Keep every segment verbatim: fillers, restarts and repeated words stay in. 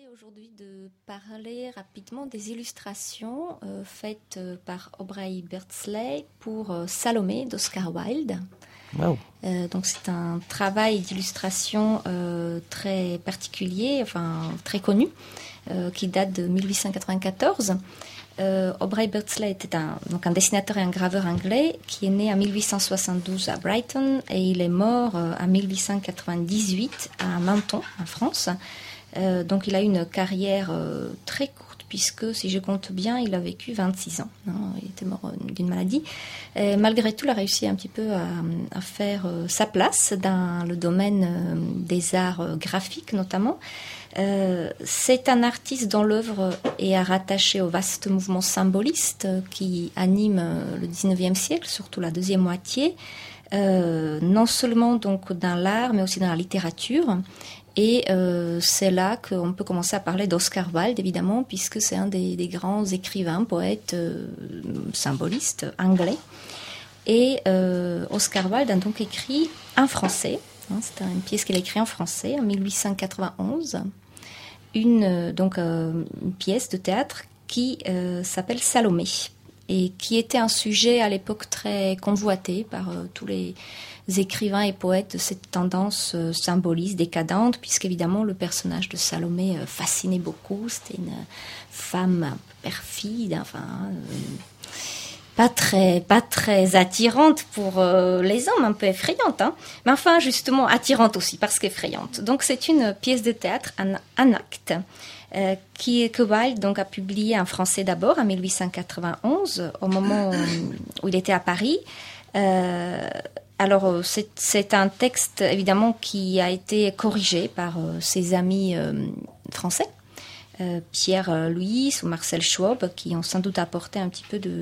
aujourd'hui de parler rapidement des illustrations euh, faites euh, par Aubrey Beardsley pour euh, Salomé d'Oscar Wilde. Wow. Euh, donc c'est un travail d'illustration euh, très particulier, enfin très connu, euh, qui date de mille huit cent quatre-vingt-quatorze. Euh, Aubrey Beardsley était un, donc un dessinateur et un graveur anglais qui est né en mille huit cent soixante-douze à Brighton et il est mort euh, en mille huit cent quatre-vingt-dix-huit à Menton, en France. Euh, donc il a eu une carrière euh, très courte puisque, si je compte bien, il a vécu vingt-six ans. Hein, il était mort euh, d'une maladie. Et malgré tout, il a réussi un petit peu à, à faire euh, sa place dans le domaine euh, des arts euh, graphiques notamment. Euh, c'est un artiste dont l'œuvre est rattachée au vaste mouvement symboliste euh, qui anime euh, le dix-neuvième siècle, surtout la deuxième moitié, euh, non seulement donc dans l'art, mais aussi dans la littérature. Et euh, c'est là qu'on peut commencer à parler d'Oscar Wilde, évidemment, puisque c'est un des, des grands écrivains, poètes, euh, symbolistes anglais. Et euh, Oscar Wilde a donc écrit en français, hein, c'est une pièce qu'il a écrite en français en mille huit cent quatre-vingt-onze, une, donc, euh, une pièce de théâtre qui euh, s'appelle Salomé, et qui était un sujet à l'époque très convoité par euh, tous les écrivains et poètes de cette tendance euh, symboliste, décadente, puisqu'évidemment le personnage de Salomé euh, fascinait beaucoup. C'était une femme un peu perfide, enfin euh, pas très, pas très attirante pour euh, les hommes, un peu effrayante, hein, mais enfin justement attirante aussi parce qu'effrayante. Donc c'est une pièce de théâtre, un, un acte. Euh, qui, que Wilde donc, a publié en français d'abord en mille huit cent quatre-vingt-onze, au moment où il était à Paris. Euh, alors, c'est, c'est un texte, évidemment, qui a été corrigé par euh, ses amis euh, français, euh, Pierre Louis ou Marcel Schwab, qui ont sans doute apporté un petit peu de...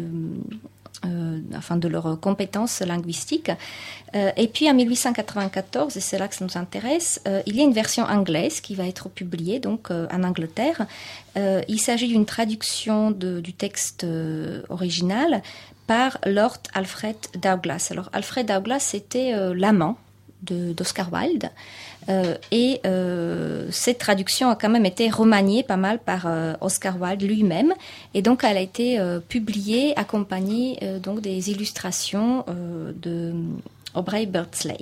Euh, enfin de leurs compétences linguistiques. Euh, et puis en mille huit cent quatre-vingt-quatorze, et c'est là que ça nous intéresse, euh, il y a une version anglaise qui va être publiée donc euh, en Angleterre. Euh, il s'agit d'une traduction de, du texte euh, original par Lord Alfred Douglas. Alors Alfred Douglas c'était euh, l'amant de, d'Oscar Wilde. Euh, et euh, cette traduction a quand même été remaniée pas mal par euh, Oscar Wilde lui-même, et donc elle a été euh, publiée accompagnée euh, donc des illustrations euh, de Aubrey Beardsley.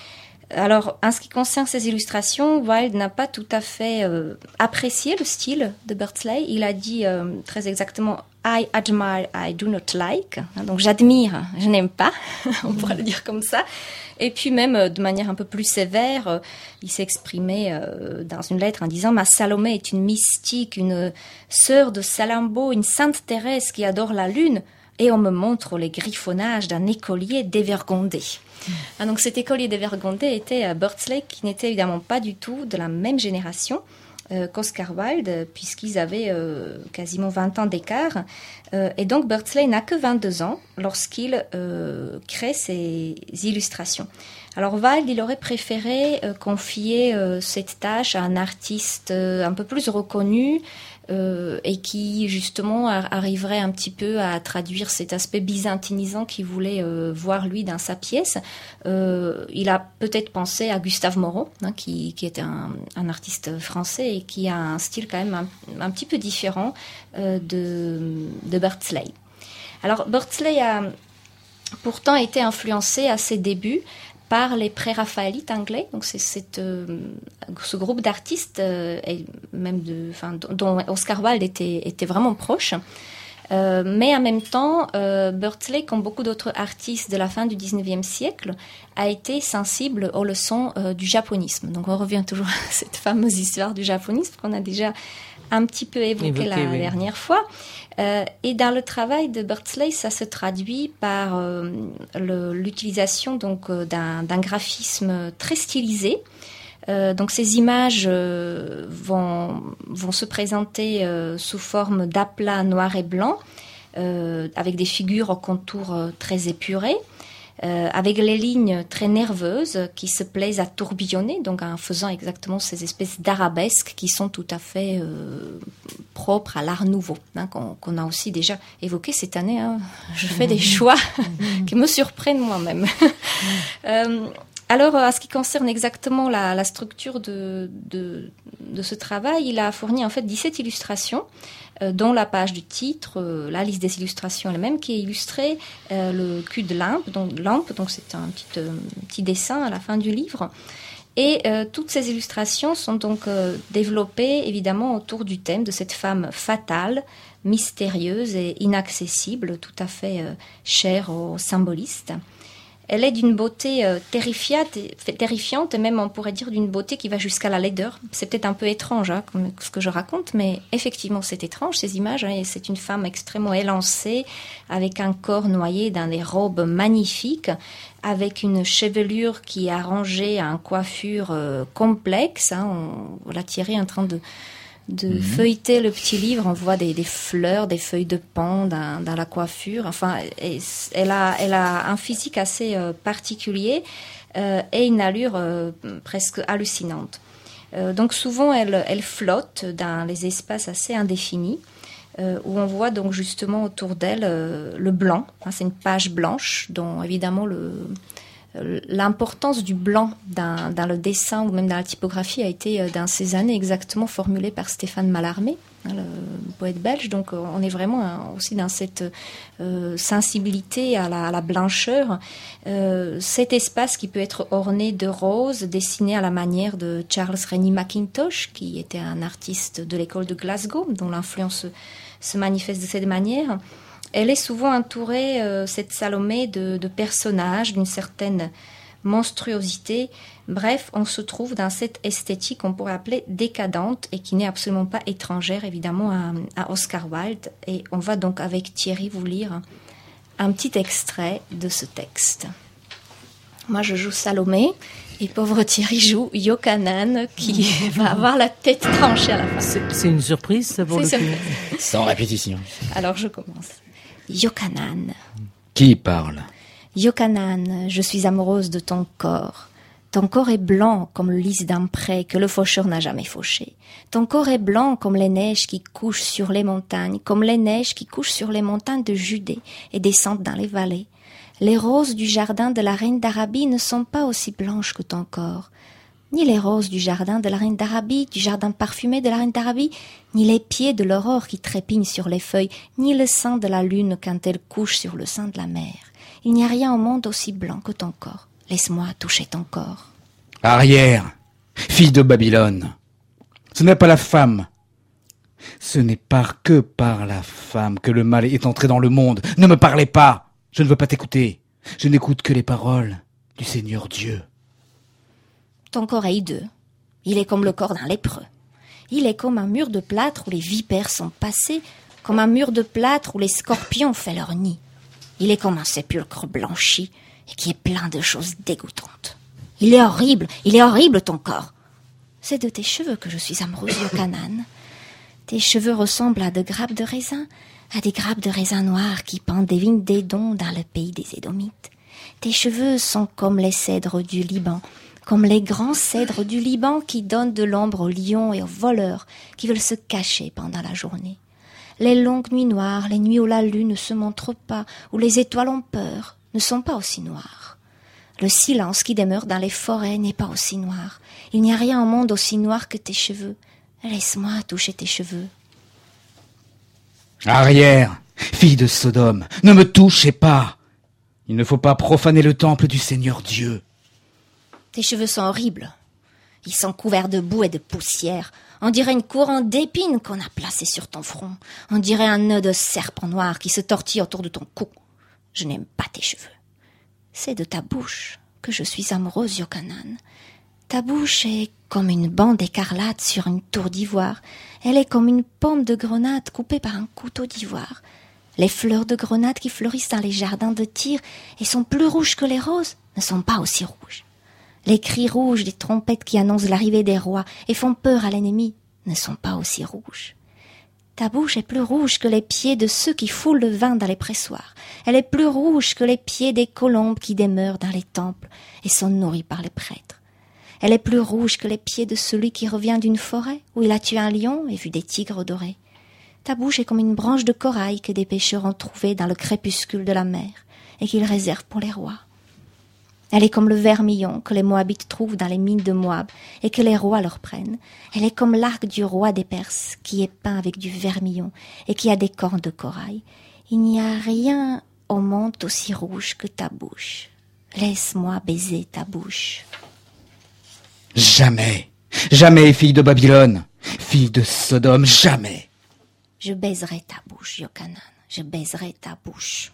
Alors, en ce qui concerne ces illustrations, Wilde n'a pas tout à fait euh, apprécié le style de Beardsley. Il a dit euh, très exactement « I admire, I do not like ». Donc, j'admire, je n'aime pas, on pourrait le dire comme ça. Et puis même, euh, de manière un peu plus sévère, euh, il s'est exprimé euh, dans une lettre en disant « Ma Salomé est une mystique, une sœur de Salammbô, une sainte Thérèse qui adore la lune, et on me montre les griffonnages d'un écolier dévergondé ». Ah, donc cet écolier dévergondé était euh, Beardsley, qui n'était évidemment pas du tout de la même génération euh, qu'Oscar Wilde, puisqu'ils avaient euh, quasiment vingt ans d'écart. Euh, et donc Beardsley n'a que vingt-deux ans lorsqu'il euh, crée ses illustrations. Alors Wilde, il aurait préféré euh, confier euh, cette tâche à un artiste euh, un peu plus reconnu, Euh, et qui justement arriverait un petit peu à traduire cet aspect byzantinisant qu'il voulait euh, voir lui dans sa pièce. Euh, il a peut-être pensé à Gustave Moreau, hein, qui, qui est un, un artiste français et qui a un style quand même un, un petit peu différent euh, de, de Beardsley. Alors Beardsley a pourtant été influencé à ses débuts par les pré-raphaélites anglais, donc c'est cette, euh, ce groupe d'artistes, euh, et même de, enfin, dont Oscar Wilde était, était vraiment proche. Euh, mais en même temps, euh, Beardsley, comme beaucoup d'autres artistes de la fin du dix-neuvième siècle, a été sensible aux leçons euh, du japonisme. Donc on revient toujours à cette fameuse histoire du japonisme qu'on a déjà un petit peu évoqué, évoqué la oui. dernière fois. Euh, et dans le travail de Beardsley, ça se traduit par euh, le, l'utilisation donc euh, d'un, d'un graphisme très stylisé. Euh, donc ces images euh, vont, vont se présenter euh, sous forme d'aplats noir et blanc, euh, avec des figures au contour euh, très épurés, euh, avec les lignes très nerveuses qui se plaisent à tourbillonner, donc en faisant exactement ces espèces d'arabesques qui sont tout à fait euh, propres à l'art nouveau, hein, qu'on, qu'on a aussi déjà évoqué cette année. Hein. Je fais des choix qui me surprennent moi-même. euh, Alors, à ce qui concerne exactement la, la structure de, de, de ce travail, il a fourni en fait dix-sept illustrations, euh, dont la page du titre, euh, la liste des illustrations elle-même, qui est illustrée, euh, le cul de lampe, donc, lampe, donc c'est un petit, euh, petit dessin à la fin du livre. Et euh, toutes ces illustrations sont donc euh, développées évidemment autour du thème de cette femme fatale, mystérieuse et inaccessible, tout à fait euh, chère aux symbolistes. Elle est d'une beauté euh, terrifiante, terrifiante, et même on pourrait dire d'une beauté qui va jusqu'à la laideur. C'est peut-être un peu étrange, hein, comme ce que je raconte, mais effectivement c'est étrange ces images. Hein, et c'est une femme extrêmement élancée, avec un corps noyé dans des robes magnifiques, avec une chevelure qui est arrangée à une coiffure euh, complexe. Hein, on, on l'a tirée en train de de mmh. feuilleter le petit livre, on voit des, des fleurs, des feuilles de pan dans, dans la coiffure. Enfin, et, elle a, elle a un physique assez euh, particulier euh, et une allure euh, presque hallucinante. Euh, donc souvent, elle, elle flotte dans les espaces assez indéfinis, euh, où on voit donc justement autour d'elle euh, le blanc. Hein, c'est une page blanche dont évidemment le l'importance du blanc dans, dans le dessin ou même dans la typographie a été dans ces années exactement formulée par Stéphane Mallarmé, hein, le poète belge. Donc on est vraiment hein, aussi dans cette euh, sensibilité à la, à la blancheur. Euh, cet espace qui peut être orné de roses dessinées à la manière de Charles Rennie Mackintosh, qui était un artiste de l'école de Glasgow, dont l'influence se manifeste de cette manière. Elle est souvent entourée, euh, cette Salomé, de, de personnages d'une certaine monstruosité. Bref, on se trouve dans cette esthétique qu'on pourrait appeler décadente et qui n'est absolument pas étrangère, évidemment, à, à Oscar Wilde. Et on va donc, avec Thierry, vous lire un, un petit extrait de ce texte. Moi, je joue Salomé et pauvre Thierry joue Yochanan qui va avoir la tête tranchée à la fin. C'est, c'est une surprise, ça, pour c'est le coup. Sans répétition. Alors, je commence. Yochanan. Qui parle? Yochanan, je suis amoureuse de ton corps. Ton corps est blanc comme le lys d'un pré que le faucheur n'a jamais fauché. Ton corps est blanc comme les neiges qui couchent sur les montagnes, comme les neiges qui couchent sur les montagnes de Judée et descendent dans les vallées. Les roses du jardin de la reine d'Arabie ne sont pas aussi blanches que ton corps. Ni les roses du jardin de la reine d'Arabie, du jardin parfumé de la reine d'Arabie, ni les pieds de l'aurore qui trépignent sur les feuilles, ni le sein de la lune quand elle couche sur le sein de la mer. Il n'y a rien au monde aussi blanc que ton corps. Laisse-moi toucher ton corps. Arrière, fille de Babylone. Ce n'est pas la femme. Ce n'est pas que par la femme que le mal est entré dans le monde. Ne me parlez pas. Je ne veux pas t'écouter. Je n'écoute que les paroles du Seigneur Dieu. Ton corps est hideux. Il est comme le corps d'un lépreux. Il est comme un mur de plâtre où les vipères sont passées, comme un mur de plâtre où les scorpions ont fait leur nid. Il est comme un sépulcre blanchi et qui est plein de choses dégoûtantes. Il est horrible, il est horrible ton corps. C'est de tes cheveux que je suis amoureuse, Yochanan. Tes cheveux ressemblent à de grappes de raisin, à des grappes de raisin noirs qui pendent des vignes d'Édom dans le pays des Édomites. Tes cheveux sont comme les cèdres du Liban, comme les grands cèdres du Liban qui donnent de l'ombre aux lions et aux voleurs qui veulent se cacher pendant la journée. Les longues nuits noires, les nuits où la lune ne se montre pas, où les étoiles ont peur, ne sont pas aussi noires. Le silence qui demeure dans les forêts n'est pas aussi noir. Il n'y a rien au monde aussi noir que tes cheveux. Laisse-moi toucher tes cheveux. Arrière, fille de Sodome, ne me touchez pas. Il ne faut pas profaner le temple du Seigneur Dieu. Tes cheveux sont horribles. Ils sont couverts de boue et de poussière. On dirait une couronne d'épines qu'on a placée sur ton front. On dirait un nœud de serpent noir qui se tortille autour de ton cou. Je n'aime pas tes cheveux. C'est de ta bouche que je suis amoureuse, Yochanan. Ta bouche est comme une bande écarlate sur une tour d'ivoire. Elle est comme une pomme de grenade coupée par un couteau d'ivoire. Les fleurs de grenade qui fleurissent dans les jardins de Tyr et sont plus rouges que les roses ne sont pas aussi rouges. Les cris rouges des trompettes qui annoncent l'arrivée des rois et font peur à l'ennemi ne sont pas aussi rouges. Ta bouche est plus rouge que les pieds de ceux qui foulent le vin dans les pressoirs. Elle est plus rouge que les pieds des colombes qui demeurent dans les temples et sont nourries par les prêtres. Elle est plus rouge que les pieds de celui qui revient d'une forêt où il a tué un lion et vu des tigres dorés. Ta bouche est comme une branche de corail que des pêcheurs ont trouvée dans le crépuscule de la mer et qu'ils réservent pour les rois. Elle est comme le vermillon que les Moabites trouvent dans les mines de Moab et que les rois leur prennent. Elle est comme l'arc du roi des Perses qui est peint avec du vermillon et qui a des cornes de corail. Il n'y a rien au monde aussi rouge que ta bouche. Laisse-moi baiser ta bouche. Jamais, jamais, fille de Babylone, fille de Sodome, jamais. Je baiserai ta bouche, Yochanan, je baiserai ta bouche.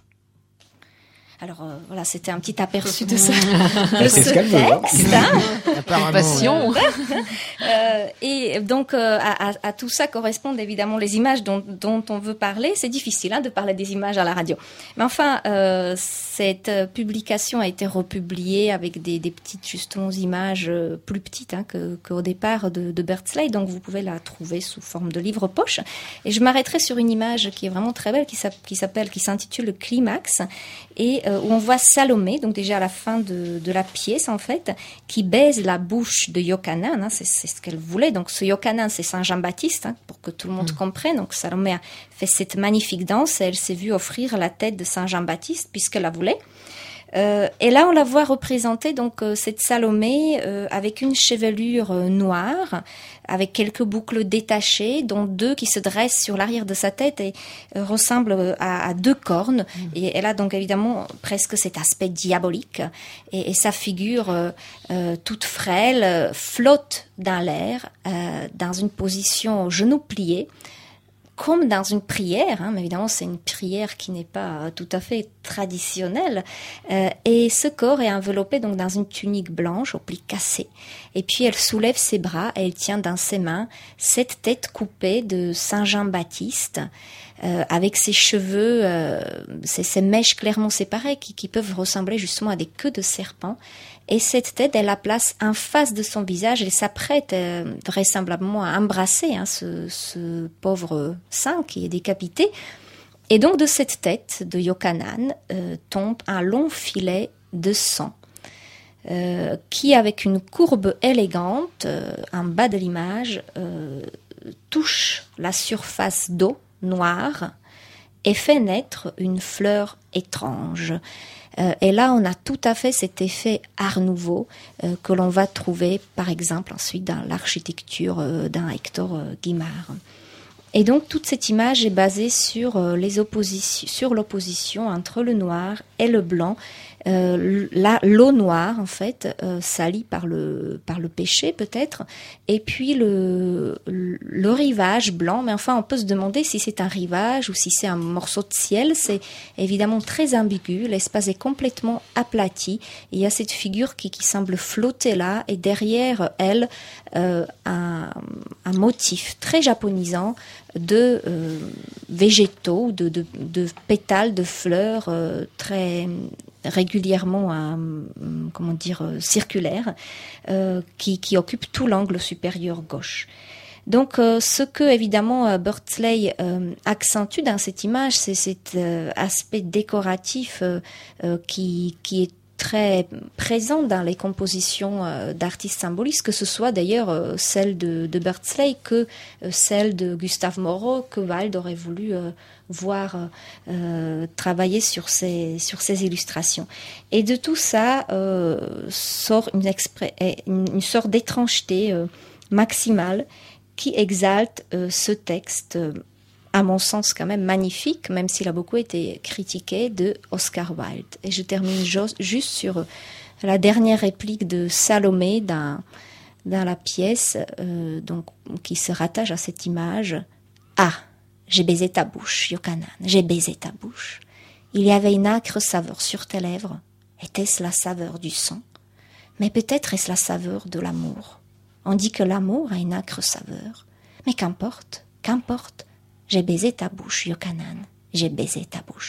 Alors euh, voilà, c'était un petit aperçu de ce, de ce texte. Hein. Passion. euh, et donc euh, à, à, à tout ça correspondent évidemment les images dont, dont on veut parler. C'est difficile hein, de parler des images à la radio. Mais enfin, euh, cette publication a été republiée avec des, des petites justement images euh, plus petites hein, que, qu'au départ de, de Beardsley. Donc vous pouvez la trouver sous forme de livre poche. Et je m'arrêterai sur une image qui est vraiment très belle, qui s'appelle, qui s'intitule le Climax. Et euh, où on voit Salomé, donc déjà à la fin de, de la pièce en fait, qui baise la bouche de Yochanan, hein, c'est, c'est ce qu'elle voulait. Donc ce Yochanan, c'est Saint Jean-Baptiste, hein, pour que tout le monde mmh. comprenne. Donc Salomé a fait cette magnifique danse et elle s'est vue offrir la tête de Saint Jean-Baptiste puisqu'elle la voulait. Euh, et là, on la voit représenter donc euh, cette Salomé euh, avec une chevelure euh, noire, avec quelques boucles détachées, dont deux qui se dressent sur l'arrière de sa tête et euh, ressemblent à, à deux cornes. Mmh. Et elle a donc évidemment presque cet aspect diabolique. Et, et sa figure euh, euh, toute frêle euh, flotte dans l'air, euh, dans une position aux genoux pliés, comme dans une prière, hein, mais évidemment c'est une prière qui n'est pas tout à fait traditionnelle, euh, et ce corps est enveloppé donc dans une tunique blanche aux plis cassés, et puis elle soulève ses bras et elle tient dans ses mains cette tête coupée de Saint Jean-Baptiste, euh, avec ses cheveux, euh, ces, ces mèches clairement séparées qui, qui peuvent ressembler justement à des queues de serpent. Et cette tête, elle la place en face de son visage. Elle s'apprête euh, vraisemblablement à embrasser hein, ce, ce pauvre saint qui est décapité. Et donc de cette tête de Yochanan euh, tombe un long filet de sang euh, qui, avec une courbe élégante euh, en bas de l'image, euh, touche la surface d'eau noire et fait naître une fleur étrange. Euh, et là, on a tout à fait cet effet Art Nouveau euh, que l'on va trouver, par exemple, ensuite dans l'architecture euh, d'un Hector euh, Guimard. Et donc, toute cette image est basée sur, euh, les oppositions, sur l'opposition entre le noir et le blanc. Euh, la, l'eau noire, en fait, euh, salie par le, par le péché, peut-être, et puis le, le rivage blanc. Mais enfin, on peut se demander si c'est un rivage ou si c'est un morceau de ciel. C'est évidemment très ambigu. L'espace est complètement aplati. Il y a cette figure qui, qui semble flotter là, et derrière elle, euh, un, un motif très japonisant de euh, végétaux, de, de, de pétales, de fleurs euh, très régulièrement, euh, comment dire, euh, circulaires, euh, qui, qui occupent tout l'angle supérieur gauche. Donc, euh, ce que évidemment euh, Beardsley euh, accentue dans cette image, c'est cet euh, aspect décoratif euh, euh, qui, qui est très présent dans les compositions euh, d'artistes symbolistes, que ce soit d'ailleurs euh, celle de, de Beardsley que euh, celle de Gustave Moreau, que Wilde aurait voulu euh, voir euh, travailler sur ces, sur ces illustrations. Et de tout ça euh, sort une, expré- une, une sorte d'étrangeté euh, maximale qui exalte euh, ce texte euh, à mon sens quand même magnifique, même s'il a beaucoup été critiqué, de Oscar Wilde. Et je termine juste sur la dernière réplique de Salomé dans, dans la pièce, euh, donc, qui se rattache à cette image. « Ah, j'ai baisé ta bouche, Yochanan, j'ai baisé ta bouche. Il y avait une âcre saveur sur tes lèvres. Était-ce la saveur du sang? Mais peut-être est-ce la saveur de l'amour. On dit que l'amour a une âcre saveur. Mais qu'importe, qu'importe. J'ai baisé ta bouche, Yochanan. J'ai baisé ta bouche. »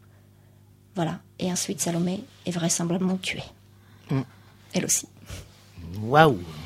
Voilà. Et ensuite, Salomé est vraisemblablement tuée. Mm. Elle aussi. Waouh!